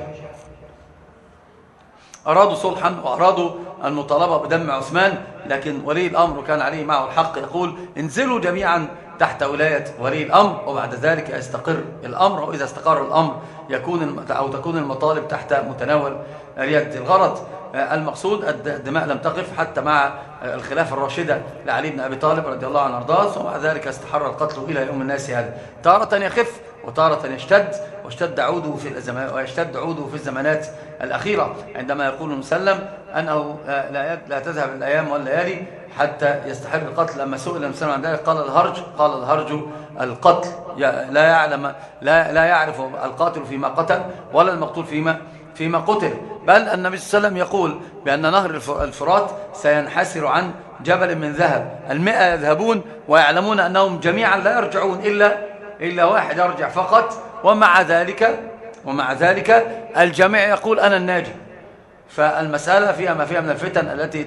أرادوا صلحا وأرادوا المطالبة بدم عثمان، لكن ولي الأمر كان عليه معه الحق، يقول: انزلوا جميعا تحت ولاية ولي الأمر، وبعد ذلك يستقر الأمر، وإذا استقر الأمر يكون أو تكون المطالب تحت متناول اليد. الغرض المقصود الدماء لم تقف حتى مع الخلافة الراشدة لعلي بن أبي طالب رضي الله عنه وارضاه، ومع ذلك استحر القتل إلى يوم الناس هذا. تارة يخف وتارة يشتد، واشتد عوده في الزمان ويشتد عوده في الزمانات الأخيرة، عندما يقول المسلم أنه لا لا تذهب الأيام والليالي حتى يستحر القتل. لما سئل المسلم عن ذلك قال الهرج قال الهرج القتل، لا يعلم لا لا يعرف القاتل فيما قتل ولا المقتول فيما فيما قتل. بل النبي صلى الله عليه وسلم يقول بأن نهر الفرات سينحسر عن جبل من ذهب، المئة يذهبون ويعلمون أنهم جميعا لا يرجعون إلا إلا واحد يرجع فقط، ومع ذلك ومع ذلك الجميع يقول أنا الناجي. فالمسألة فيها ما فيها من الفتن التي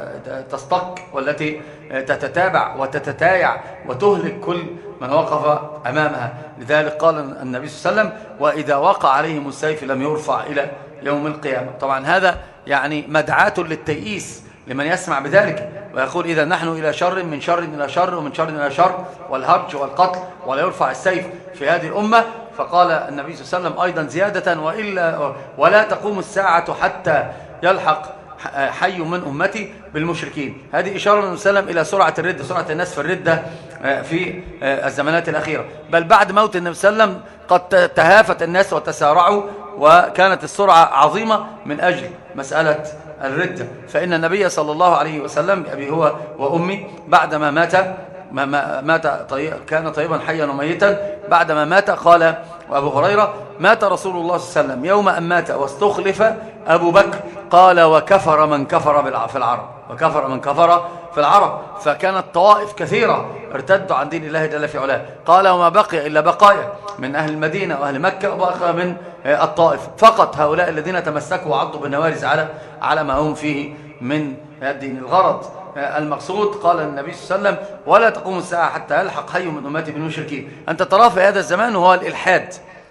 تستق والتي تتتابع وتتتايع وتهلك كل من وقف أمامها. لذلك قال النبي صلى الله عليه وسلم وإذا وقع عليهم السيف لم يرفع إلى يوم القيامة. طبعا هذا يعني مدعاة للتيئيس لمن يسمع بذلك ويقول إذا نحن إلى شر من شر إلى شر ومن شر إلى شر، والهرج والقتل ولا يرفع السيف في هذه الأمة. فقال النبي صلى الله عليه وسلم أيضا زيادة وإلا ولا تقوم الساعة حتى يلحق حي من أمتي بالمشركين. هذه إشارة من وسلم إلى سرعة الردة، سرعة الناس في الردة في الزمانات الأخيرة. بل بعد موت النبي صلى الله عليه وسلم قد تهافت الناس وتسارعوا، وكانت السرعة عظيمة من أجل مسألة الردة. فإن النبي صلى الله عليه وسلم بأبي هو وأمي بعدما مات ما مات طيب كان طيبا حيا وميتا، بعدما مات قال وأبو هريرة مات رسول الله صلى الله عليه وسلم يوم أن مات واستخلف أبو بكر، قال وكفر من كفر في العرب وكفر من كفر في العرب. فكانت طوائف كثيرة ارتدوا عن دين الله جل في علاه. قال وما بقي إلا بقايا من أهل المدينة وأهل مكة وبقى من الطائف فقط، هؤلاء الذين تمسكوا وعضوا بالنوارز على على ما هم فيه من الدين. الغرض المقصود قال النبي صلى الله عليه وسلم ولا تقوم الساعة حتى يلحق حي من أمتي بالمشركين. أنت ترى في هذا الزمان هو الإلحاد،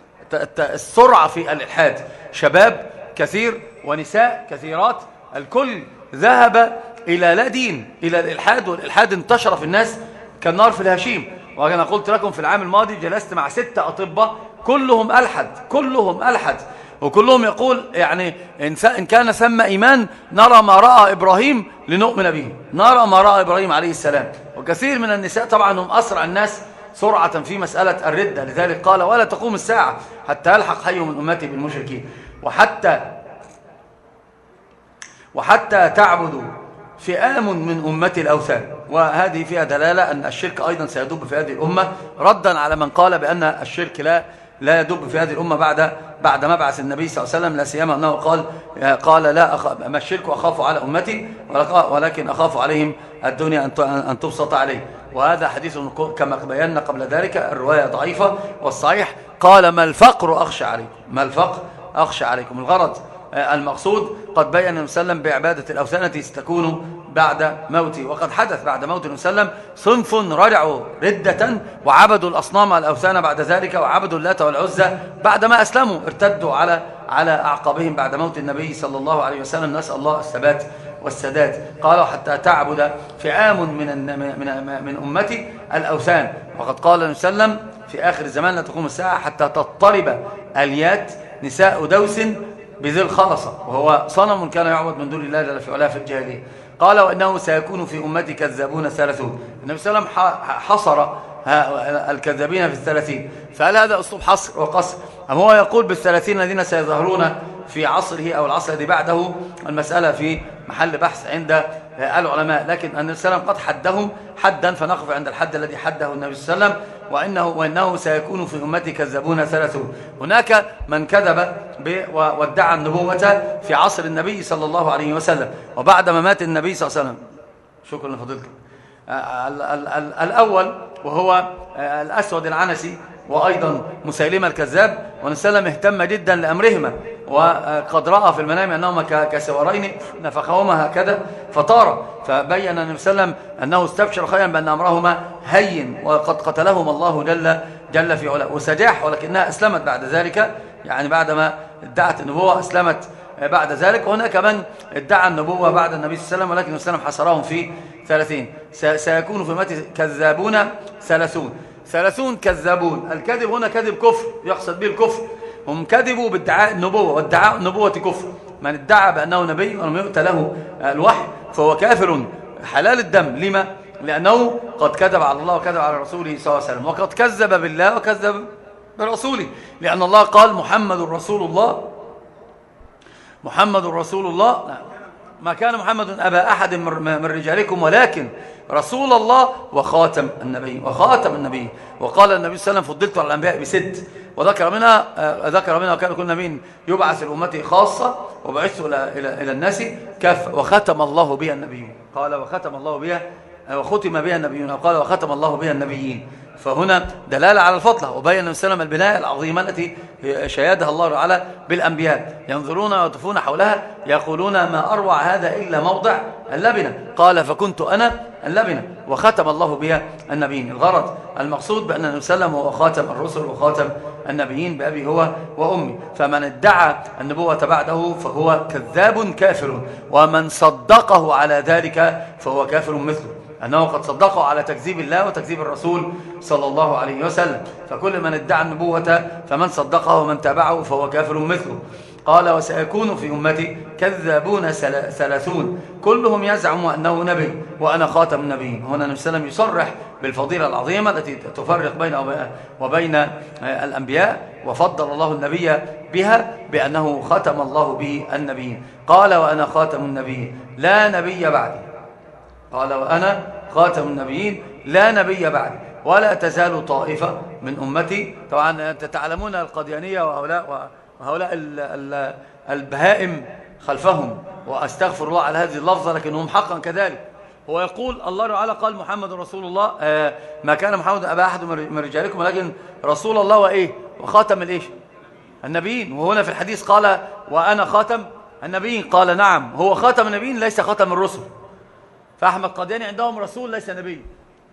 السرعة في الإلحاد، شباب كثير ونساء كثيرات الكل ذهب إلى لا دين، إلى الإلحاد، والإلحاد انتشر في الناس كالنار في الهشيم. وأنا قلت لكم في العام الماضي جلست مع ستة أطباء كلهم ألحد كلهم ألحد وكلهم يقول يعني إن كان ثم إيمان نرى ما رأى إبراهيم لنؤمن به، نرى ما رأى إبراهيم عليه السلام. وكثير من النساء طبعا هم أسرع الناس سرعة في مسألة الردة. لذلك قال ولا تقوم الساعة حتى يلحق حي من أمتي بالمشركين وحتى وحتى تعبدوا فئام من أمتي الأوثان. وهذه فيها دلالة أن الشرك أيضا سيدب في هذه الأمة، ردا على من قال بأن الشرك لا لا يدب في هذه الأمة بعد بعد مبعث النبي صلى الله عليه وسلم، لا سيما أنه قال قال لا أخ... ما الشرك أخاف على أمتي ولكن أخاف عليهم الدنيا أن تبسط عليه. وهذا حديث كما بينا قبل ذلك الرواية ضعيفة، والصحيح قال ما الفقر أخشى عليكم ما الفقر أخشى عليكم. الغرض المقصود قد بيّن النبي صلى الله عليه وسلم بعبادة الأوثان التي ستكون بعد موته. وقد حدث بعد موت النبي صلى الله عليه وسلم صنف رجعوا ردة وعبدوا الأصنام الأوثان بعد ذلك، وعبدوا اللات والعزى بعدما أسلموا، ارتدوا على على أعقابهم بعد موت النبي صلى الله عليه وسلم. نسأل الله الثبات والسداد. قالوا حتى تعبد فئام من من من أمتي الأوثان. وقد قال النبي صلى الله عليه وسلم في آخر الزمان لا تقوم الساعة حتى تضطرب اليات نساء دوس بذي الخلصة، وهو صنم كان يعبد من دون الله جل في علاه في الجاهلية. قال وإنه سيكون في أمتي كذابون ثلاثون. النبي صلى الله عليه وسلم حصر الكذابين في الثلاثين، فهل هذا أسلوب حصر وقصر أم هو يقول بالثلاثين الذين سيظهرون في عصره أو العصر الذي بعده؟ المسألة في محل بحث عند العلماء، لكن النبي صلى الله عليه وسلم قد حدهم حدا فنقف عند الحد الذي حده النبي صلى الله عليه وسلم، وإنه, وإنه سيكون في أمتي كذابون ثلاثون. هناك من كذب وادعى النبوة في عصر النبي صلى الله عليه وسلم وبعد ما مات النبي صلى الله عليه وسلم. شكرا لفضيلتكم. الأول وهو الأسود العنسي وأيضا مسيلمة الكذاب، والنبي صلى الله عليه وسلم اهتم جدا لأمرهما، وقد رأى في المنام أنهما كسوارين نفخهما هكذا فطار، فبين النبي صلى الله عليه وسلم أنه استبشر خيرا بأن أمرهما هين وقد قتلهما الله جل جل في علاه. وسجاح ولكنها أسلمت بعد ذلك، يعني بعدما ادعت النبوة أسلمت بعد ذلك. وهناك من ادعى النبوة بعد النبي صلى الله عليه وسلم ولكن النبي صلى الله عليه وسلم حصرهم في ثلاثين. سيكون في أمتي كذابون ثلاثون. ثلاثون كذابون. الكذب هنا كذب كفر، يقصد به الكفر. هم كذبوا بادعاء النبوة، وادعاء النبوة كفر، من ادعى بأنه نبي ولم يؤت له الوحي فهو كافر حلال الدم. لما؟ لأنه قد كذب على الله وكذب على رسوله صلى الله عليه وسلم، وقد كذب بالله وكذب برسوله، لأن الله قال محمد رسول الله، محمد رسول الله، ما كان محمد أبا أحد من رجالكم ولكن رسول الله وخاتم النبي وخاتم النبي. وقال النبي صلى الله عليه وسلم فضلت على الأنبياء بست، وذكر منها ذكر منها وكان كل نبي يبعث لأمته خاصة وبعثت إلى إلى إلى الناس كافة، وختم الله بها النبيون. قال وختم الله بها وختم بها النبيون، وقال وختم الله بها النبيين. فهنا دلالة على الفضل. وبين النبي صلى الله عليه وسلم البناية العظيمة التي شيدها الله تعالى بالأنبياء، ينظرون ويطوفون حولها يقولون ما أروع هذا إلا موضع اللبنة. قال فكنت أنا اللبنة وختم الله بها النبيين. الغرض المقصود بأن النبي صلى الله عليه وسلم هو خاتم الرسل وخاتم النبيين بأبي هو وأمي. فمن ادعى النبوة بعده فهو كذاب كافر، ومن صدقه على ذلك فهو كافر مثله، أنه قد صدقه على تكذيب الله وتكذيب الرسول صلى الله عليه وسلم. فكل من ادعى النبوة فمن صدقه ومن تابعه فهو كافر مثله. قال وسيكون في أمتي كذابون ثلاثون كلهم يزعم أنه نبي وأنا خاتم النبيين. هنا النبي صلى الله عليه وسلم يصرح بالفضيلة العظيمة التي تفرق بين وبين الأنبياء، وفضل الله النبي بها بأنه ختم الله به النبيين. قال وأنا خاتم النبيين لا نبي بعدي. قال وأنا خاتم النبيين لا نبي بعدي ولا تزال طائفة من أمتي. طبعا تعلمون القديانية وهؤلاء وهؤلاء البهائم خلفهم، وأستغفر الله على هذه اللفظة لكنهم حقا كذلك. هو يقول الله تعالى قال محمد رسول الله، ما كان محمد أبا أحد من رجالكم ولكن رسول الله وإيه وخاتم الإيش النبيين. وهنا في الحديث قال وأنا خاتم النبيين، قال نعم هو خاتم النبيين ليس خاتم الرسل. فأحمد قادياني عندهم رسول ليس نبي،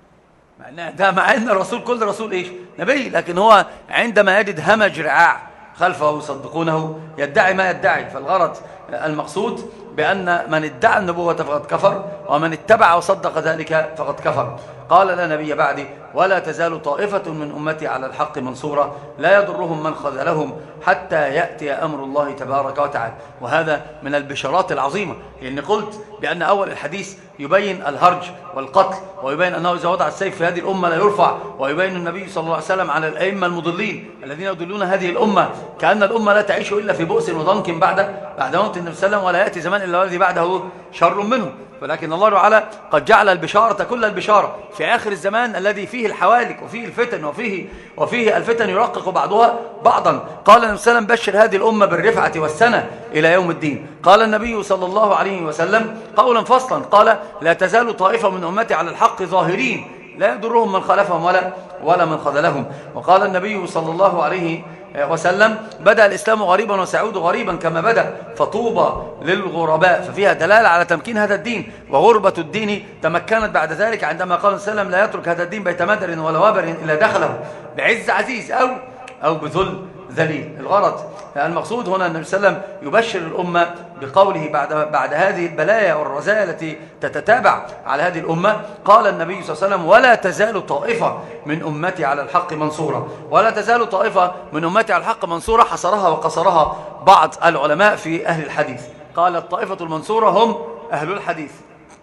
مع ده مع ان الرسول كل رسول ايش نبي، لكن هو عندما يجد همج رعاع خلفه يصدقونه يدعي ما يدعي. فالغرض المقصود بأن من ادعى النبوة فقد كفر، ومن اتبع وصدق ذلك فقد كفر. قال لا نبي بعدي ولا تزال طائفة من أمتي على الحق منصورة لا يضرهم من خذلهم حتى يأتي أمر الله تبارك وتعالى. وهذا من البشارات العظيمة، لأن قلت بأن أول الحديث يبين الهرج والقتل، ويبين أنه إذا وضع السيف في هذه الأمة لا يرفع، ويبين النبي صلى الله عليه وسلم على الأئمة المضلين الذين يضلون هذه الأمة، كأن الأمة لا تعيش إلا في بؤس وضنك بعد بعد موت النبي صلى الله عليه وسلم، ولا يأتي زمان إلا الذي بعده شر منه. ولكن الله تعالى قد جعل البشارة كل البشارة في آخر الزمان الذي فيه الحوالك وفيه الفتن وفيه وفيه الفتن يرقق بعضها بعضا. قال النبي صلى الله عليه وسلم بشر هذه الأمة بالرفعة والسنة إلى يوم الدين. قال النبي صلى الله عليه وسلم قولا فصلا قال لا تزال طائفة من أمتي على الحق ظاهرين لا يضرهم من خالفهم ولا ولا من خذلهم. وقال النبي صلى الله عليه وسلم بدأ الإسلام غريبا وسيعود غريبا كما بدأ، فطوبى للغرباء. ففيها دلالة على تمكين هذا الدين، وغربة الدين تمكنت بعد ذلك عندما قال صلى الله عليه وسلم لا يترك هذا الدين بيت مدر ولا وبر إلا دخله بعز عزيز أو أو بذل ذليل. الغرض المقصود هنا النبي صلى الله عليه وسلم يبشر الأمة بقوله بعد بعد هذه البلايا والرزايا التي تتتابع على هذه الأمة. قال النبي صلى الله عليه وسلم ولا تزال طائفة من أمتي على الحق منصورة. ولا تزال طائفة من أمتي على الحق منصورة حصرها وقصرها بعض العلماء في أهل الحديث. قال الطائفة المنصورة هم أهل الحديث،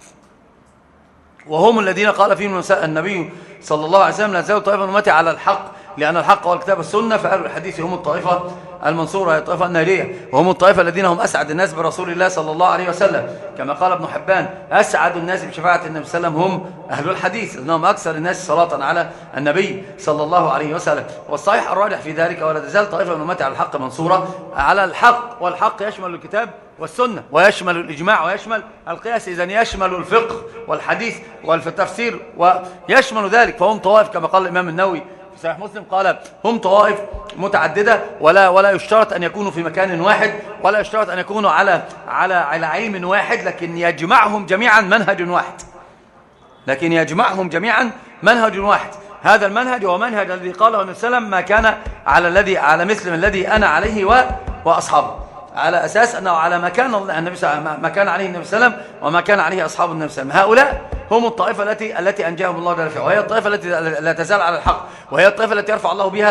وهم الذين قال فيهم النبي صلى الله عليه وسلم لا تزال طائفة من أمتي على الحق لأن الحق هو الكتاب والسنة. فأهل الحديث هم الطائفة المنصورة، هي الطائفة النارية، وهم الطائفة الذين هم أسعد الناس برسول الله صلى الله عليه وسلم، كما قال ابن حبان أسعد الناس بشفاعة النبي صلى الله عليه وسلم هم أهل الحديث، لأنهم أكثر الناس صلاة على النبي صلى الله عليه وسلم. والصحيح الراجح في ذلك ولا تزال طائفة من أمتي على الحق منصورة على الحق، والحق يشمل الكتاب والسنة ويشمل الإجماع ويشمل القياس، إذن يشمل الفقه والحديث والتفسير ويشمل ذلك. فهم طوائف كما قال الإمام النووي في صحيح مسلم قال هم طوائف متعددة، ولا ولا يشترط أن يكونوا في مكان واحد، ولا يشترط أن يكونوا على على على علم واحد، لكن يجمعهم جميعا منهج واحد، لكن يجمعهم جميعا منهج واحد. هذا المنهج هو منهج الذي قاله النبي صلى الله عليه وسلم ما كان على الذي على مثل الذي أنا عليه و وأصحابه، على أساس أنه على ما كان النبي ما كان عليه النبي صلى الله عليه وسلم وما كان عليه أصحاب النبي صلى الله عليه وسلم. هؤلاء هم الطائفة التي التي أنجاهم الله جل وعلا، وهي الطائفة التي لا تزال على الحق، وهي الطائفة التي يرفع الله بها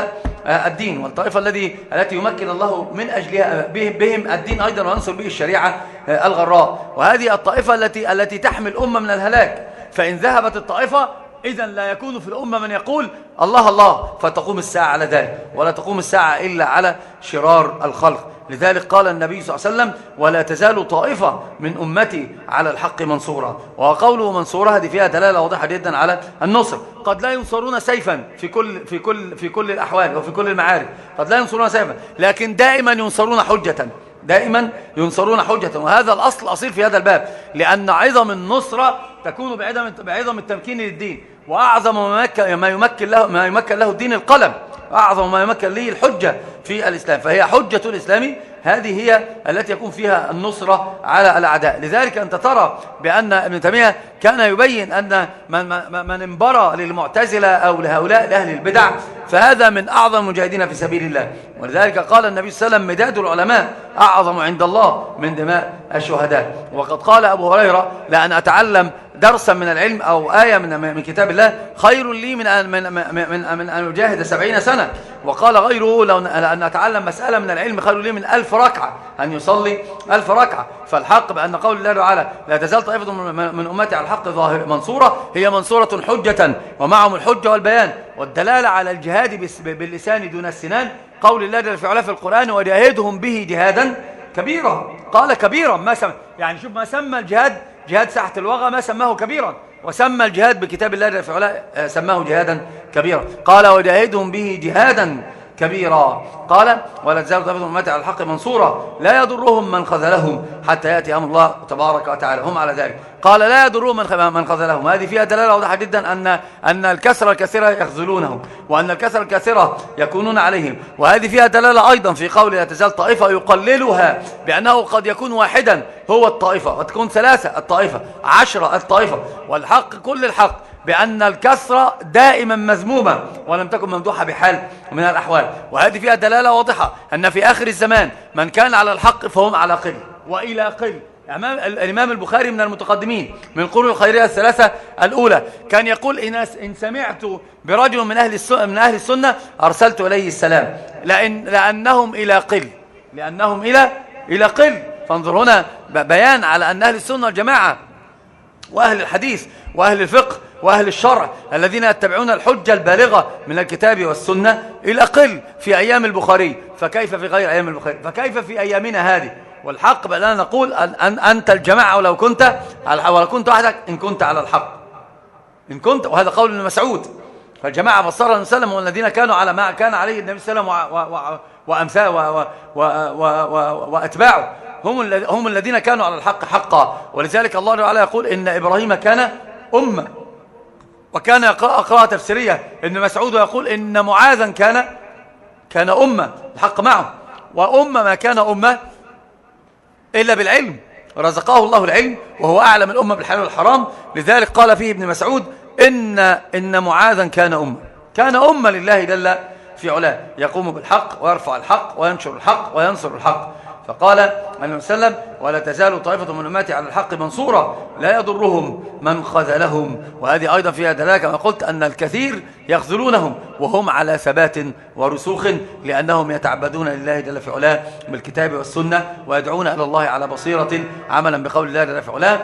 الدين، والطائفة الذي التي يمكن الله من أجلها بهم الدين أيضا وينصر به الشريعة الغراء. وهذه الطائفة التي التي تحمي الأمة من الهلاك. فإن ذهبت الطائفة إذا لا يكون في الأمة من يقول الله الله، فتقوم الساعة على ذلك، ولا تقوم الساعة إلا على شرار الخلق. لذلك قال النبي صلى الله عليه وسلم: ولا تزال طائفة من أمتي على الحق منصورة. وقوله منصورة هذه فيها دلالة واضحة جدا على النصر. قد لا ينصرون سيفا في كل في كل في كل الأحوال وفي كل المعارك، قد لا ينصرون سيفا، لكن دائما ينصرون حجة، دائما ينصرون حجة. وهذا الأصل الأصيل في هذا الباب، لأن عظم النصرة تكون بعظم بعظم التمكين للدين. وأعظم ما يمكن له ما يمكن له الدين القلم، أعظم ما يمكن له الحجة في الإسلام. فهي حجة الإسلام، هذه هي التي يكون فيها النصرة على الأعداء. لذلك أنت ترى بأن ابن تيمية كان يبين أن من, من انبرى للمعتزلة أو لهؤلاء لأهل البدع فهذا من أعظم المجاهدين في سبيل الله. ولذلك قال النبي صلى الله عليه وسلم: مداد العلماء أعظم عند الله من دماء الشهداء. وقد قال أبو هريرة: لأن أتعلم درسا من العلم أو آية من من كتاب الله خير لي من أن من من من أن أجاهد سبعين سنة. وقال غيره: لو أن أتعلم مسألة من العلم خير لي من ألف ركعة، أن يصلي ألف ركعة. فالحق بأن قول الله تعالى: لا تزال طائفة من أمتي على الحق ظاهر منصورة، هي منصورة حجة ومعهم الحجة والبيان والدلالة على الجهاد باللسان دون السنان. قول الله جل في علاه في القرآن: وجاهدهم به جهادا كبيرا. قال كبيرا، ما سمى يعني شوف ما سمى الجهاد جهاد ساحة الوغى ما سماه كبيرا، وسمى الجهاد بكتاب الله جل في علاه سماه جهادا كبيرا. قال: وجاهدهم به جهادا كبيرا. قال: ولا تزال طائفة من أمتي على الحق منصورة لا يضرهم من خذلهم حتى يأتي أمر الله تبارك وتعالى. هم على ذلك. قال: لا يضرهم من خذلهم. هذه فيها دلالة واضحة جدا أن أن الكسرة الكثيرة يخذلونهم، وأن الكسرة الكثيرة يكونون عليهم. وهذه فيها دلالة أيضا في قول لا تزال طائفة يقللها بأنه قد يكون واحدا هو الطائفة، وتكون ثلاثة الطائفة، عشرة الطائفة. والحق كل الحق بأن الكسرة دائما مذمومة ولم تكن ممدوحة بحال من الأحوال. وهذه فيها دلالة واضحة أن في آخر الزمان من كان على الحق فهم على قل وإلى قل. الإمام البخاري من المتقدمين من القرون الخيرية الثلاثة الأولى كان يقول: إن سمعت برجل من أهل من أهل السنة أرسلت إليه السلام، لأن لأنهم إلى قل لأنهم إلى إلى قل. فانظر هنا بيان على أن أهل السنة والجماعة وأهل الحديث وأهل الفقه وأهل الشرع الذين يتبعون الحجة البالغة من الكتاب والسنة إلى قل في أيام البخاري، فكيف في غير أيام البخاري؟ فكيف في أيامنا هذه؟ والحق بأننا نقول أن أنت الجماعة ولو كنت ولو كنت وحدك إن كنت على الحق إن كنت. وهذا قول ابن مسعود. فالجماعة بصر النبي صلى الله عليه وسلم والذين كانوا على ما كان عليه النبي صلى الله عليه وسلم وأمثاله وأتباعه هم هم الذين كانوا على الحق حقا. ولذلك الله تعالى يقول: إن إبراهيم كان أمة. وكان يقرأ قراءة تفسيرية ابن مسعود ويقول: إن معاذا كان كان أمة، الحق معه. وأمة ما كان أمة إلا بالعلم، رزقه الله العلم وهو أعلم الأمة بالحلال والحرام. لذلك قال فيه ابن مسعود: إن إن معاذا كان أمة كان أمة لله جل في علاه، يقوم بالحق ويرفع الحق وينشر الحق وينصر الحق. فقال النبي صلى الله عليه وسلم: ولا تزال طائفة من أمتي على الحق منصورة لا يضرهم من خذلهم. وهذه أيضا فيها دلالة كما قلت أن الكثير يخذلونهم وهم على ثبات ورسوخ، لأنهم يتعبدون لله جل في علاه بالكتاب والسنة ويدعون إلى الله على بصيرة عملا بقول الله جل في علاه: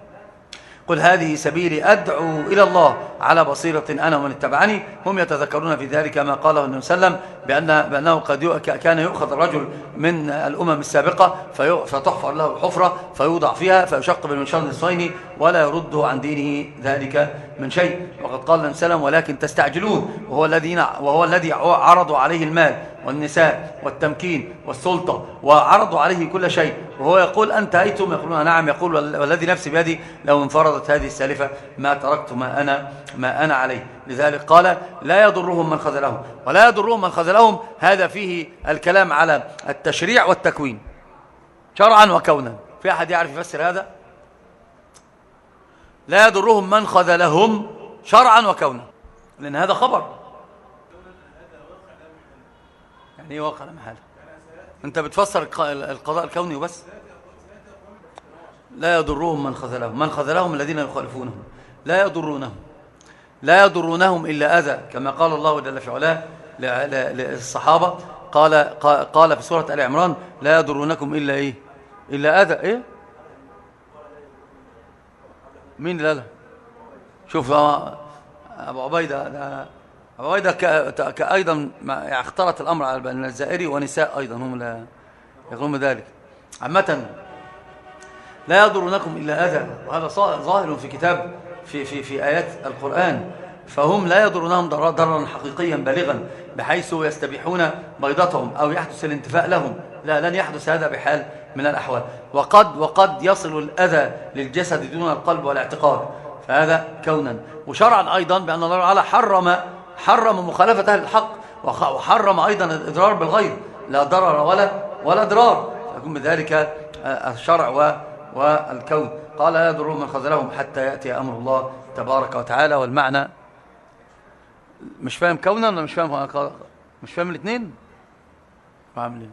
قل هذه سبيلي أدعو إلى الله على بصيرة أنا ومن اتبعني. هم يتذكرون في ذلك ما قاله النبي صلى الله عليه وسلم بأن بأنه قد كان يؤخذ الرجل من الأمم السابقة فتحفر له الحفرة فيوضع فيها فيشق بالمنشار نصفين ولا يرده عن دينه ذلك من شيء. وقد قال النبي صلى الله عليه وسلم: ولكن تستعجلون، وهو الذي وهو الذي عرضوا عليه المال والنساء والتمكين والسلطة وعرضوا عليه كل شيء، وهو يقول: أنتهيتم؟ يقولون: نعم. يقول: والذي نفسي بيدي لو انفرضت هذه السالفة ما تركت ما أنا ما أنا عليه. لذلك قال: لا يضرهم من خذلهم. ولا يضرهم من خذلهم هذا فيه الكلام على التشريع والتكوين شرعا وكونا. في أحد يعرف يفسر هذا؟ لا يضرهم من خذلهم شرعا وكونا، لأن هذا خبر. يعني ايه واقع لا محالة؟ انت بتفسر القضاء الكوني وبس. لا يضرهم من خذلهم، من خذلهم الذين يخالفونهم لا يضرونهم لا يضرونهم إلا أذى، كما قال الله جل في علاه: للصحابة قال قال في سورة آل عمران لا يضرونكم إلا إيه إلا أذى إيه مين لا لا شوف أبو عبيدة ده أبو عبيدة كأيضا اختلط الأمر على بين الزائري ونساء أيضا هم لا يقولون ذلك. عامة لا يضرونكم إلا أذى، وهذا ظاهر في كتاب في في في آيات القرآن، فهم لا يضرونهم ضررا حقيقيا بالغا بحيث يستبيحون بيضتهم أو يحدث الانتفاء لهم، لا، لن يحدث هذا بحال من الأحوال. وقد وقد يصل الأذى للجسد دون القلب والاعتقاد، فهذا كونا. وشرعا أيضا بأن الله تعالى حرم حرم مخالفة أهل الحق، وحرم أيضا الإضرار بالغير، لا ضرر ولا ولا ضرار، فيكون بذلك الشرع والكون. قال لا يضرهم من خذلهم حتى يأتي أمر الله تبارك وتعالى. والمعنى مش فاهم كونا ولا مش فاهم مش فاهم الاثنين عاملين.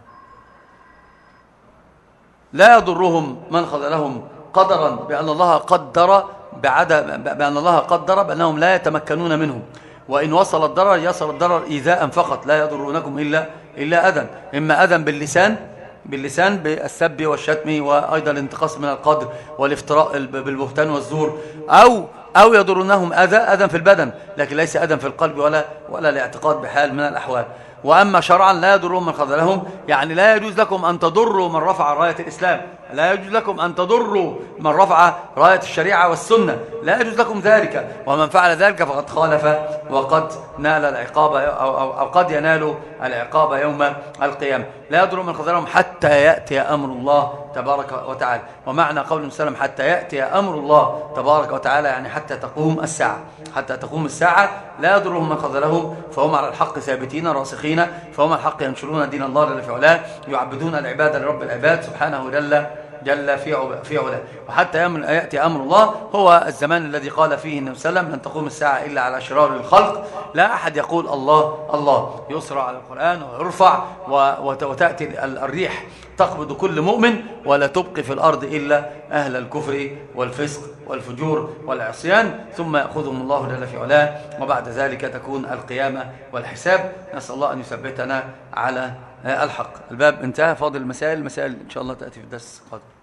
لا يضرهم من خذلهم قدرا بأن الله قدر بعدم بأن الله قدر بأنهم لا يتمكنون منهم، وإن وصل الضرر يصل الضرر إيذاء فقط. لا يضرونكم إلا إلا أذى، إما أذى باللسان باللسان بالسب والشتم وأيضا الانتقاص من القدر والافتراء بالبهتان والزور، أو أو يضرونهم أذى أذى في البدن، لكن ليس أذى في القلب ولا ولا الاعتقاد بحال من الأحوال. وأما شرعا لا يضرهم من خذلهم، يعني لا يجوز لكم أن تضروا من رفع راية الإسلام، لا يجوز لكم أن تضروا من رفع راية الشريعة والسنة، لا يجوز لكم ذلك. ومن فعل ذلك فقد خالف وقد نال العقاب أو, أو, أو قد ينال العقاب يوم القيامة. لا يضروا من خذلهم حتى يأتي أمر الله تبارك وتعالى. ومعنى قول وسلم حتى يأتي أمر الله تبارك وتعالى يعني حتى تقوم الساعة، حتى تقوم الساعة لا يضرهم من خذلهم، فهم على الحق ثابتين راسخين، فهم الحق ينشرون دين الله جل في علاه، يعبدون العباد لرب العباد سبحانه جل جل في علاه. وحتى يأتي أمر الله هو الزمان الذي قال فيه النبي صلى الله عليه وسلم لن تقوم الساعة إلا على شرار الخلق. لا أحد يقول الله الله، يسرى على القرآن ويرفع وتأتي الريح تقبض كل مؤمن ولا تبقي في الأرض إلا أهل الكفر والفسق والفجور والعصيان، ثم يأخذهم الله جل في علاه، وبعد ذلك تكون القيامة والحساب. نسأل الله أن يثبتنا على الحق. الباب انتهى، فاضل المسائل، المسائل إن شاء الله تأتي في الدرس القادم.